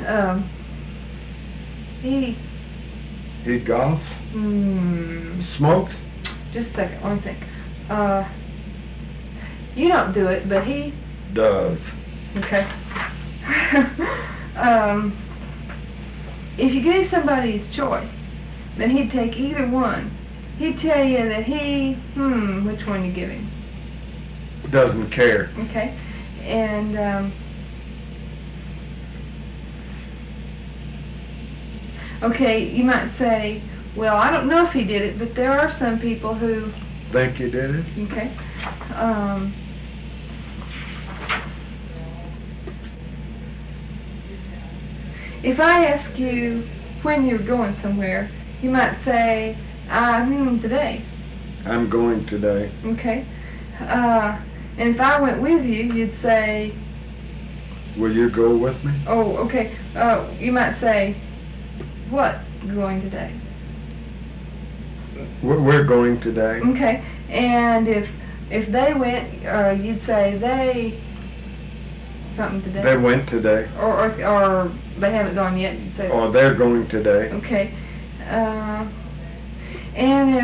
Um, he He golfs? Smokes? just a second, let me think. You don't do it, but he Does. okay. um, if you gave somebody his choice, then he'd take either one. He'd tell you that which one you give him. Doesn't care. Okay, and okay, you might say, well, I don't know if he did it, but there are some people who Think you did it? okay. If I ask you when you're going somewhere, you might say, today. I'm going today. Okay. And if I went with you, you'd say, Will you go with me? oh, okay. You might say, what, going today? We're going today. Okay. And if they went, you'd say they something today. They went today. Or they haven't gone yet. You'd say. Or they're going today. Okay. And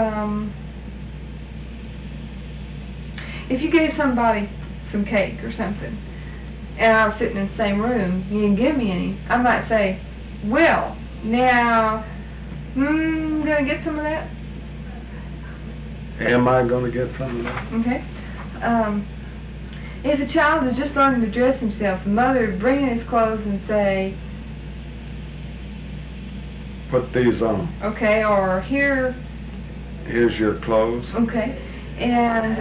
if you gave somebody some cake or something, and I was sitting in the same room, you didn't give me any, I might say, well, now, gonna get some of that? Am I going to get some of that? Okay. If a child is just learning to dress himself, the mother would bring in his clothes and say, Put these on. okay, or here. Here's your clothes. Okay. And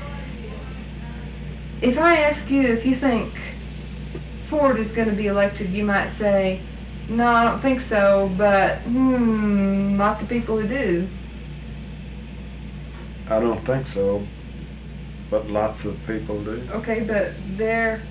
if I ask you if you think Ford is going to be elected, you might say, no, I don't think so, but lots of people who do. I don't think so, but lots of people do. Okay, but they're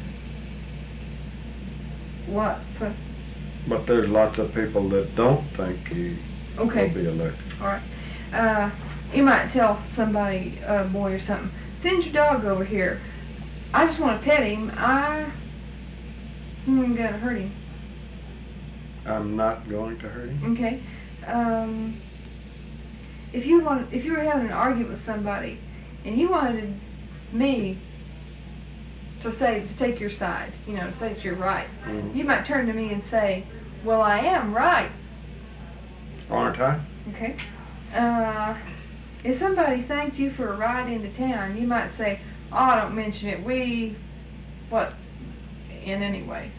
what? So, But there's lots of people that don't think he okay. will be elected. All right. You might tell somebody, a boy or something, send your dog over here. I just want to pet him. I'm gonna hurt him. I'm not going to hurt him. Okay. If you were having an argument with somebody, and you wanted me to take your side, to say that you're right, you might turn to me and say, well, I am right. Aren't I? Okay. If somebody thanked you for a ride into town, you might say, oh, don't mention it. In any way.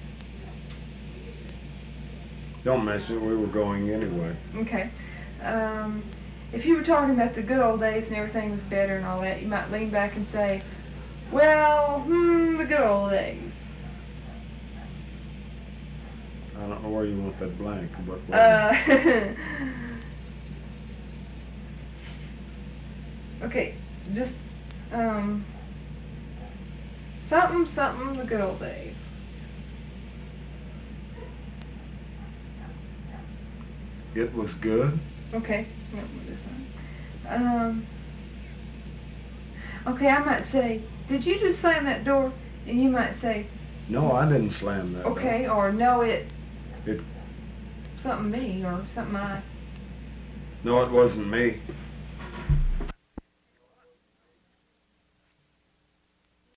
Don't mention it. We were going anyway. Okay. If you were talking about the good old days and everything was better and all that, you might lean back and say, well, the good old days. I don't know where you want that blank, but okay, just something the good old days. It was good. Okay, no, this time. Okay, I might say, did you just slam that door? And you might say, no, I didn't slam that door. Okay, or no, it something me or something I. No, it wasn't me.